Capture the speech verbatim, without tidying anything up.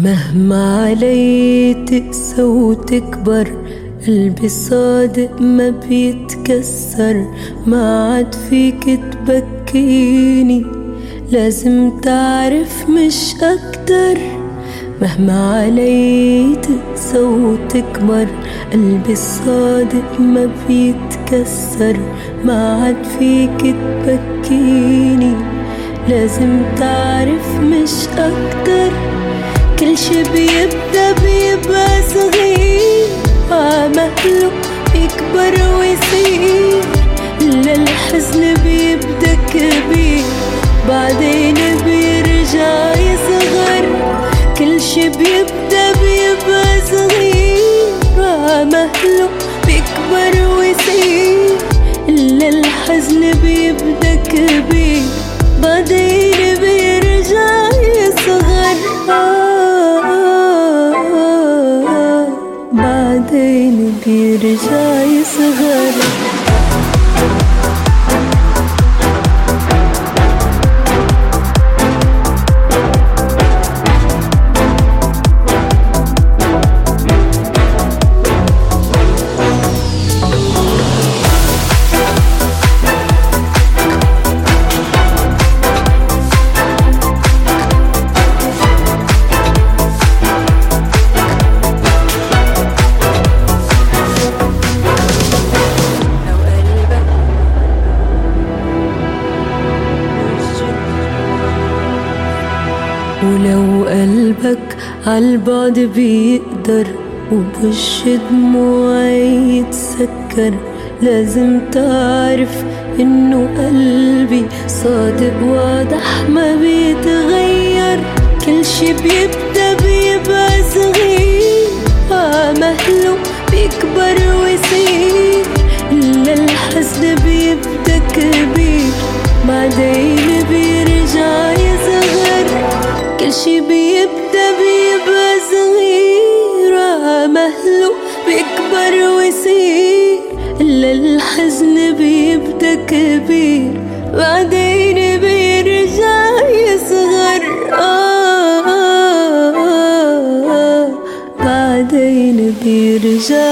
مهما علي تقسى وتكبر، قلبي صادق ما بيتكسر. ما عاد فيك تبكيني، لازم تعرف مش أكتر. مهما علي تقسى وتكبر، قلبي الصادق ما بيتكسر. ما عاد فيك تبكيني، لازم تعرف مش أكتر. كل شي بيبدأ بيبقى صغير، مهلوق يكبر ويصير. للحزن بيبدأ كبير، بعدين بيرجع يصغر. كل شي بيبدأ بيبقى صغير، مهلوق بيكبر ويصير. للحزن بيبدأ كبير، بعدين بيرجع يصغر. بعدين بيرجع يصغر. ولو قلبك عالبعد بيقدر، وبوش دموعي يتسكر، لازم تعرف انه قلبي صادق واضح ما بيتغير. كل شي بيبدأ بيبقى صغير، مهلوق بيكبر ويصير. للحزن بيبدأ كبير، بعدين بيرجع يصغر. كل شي بيبدأ بيبقى صغير، مهلوق بيكبر ويصير. للحزن بيبدأ كبير، بعدين بيرجع يصغر. آه آه آه بعدين بيرجع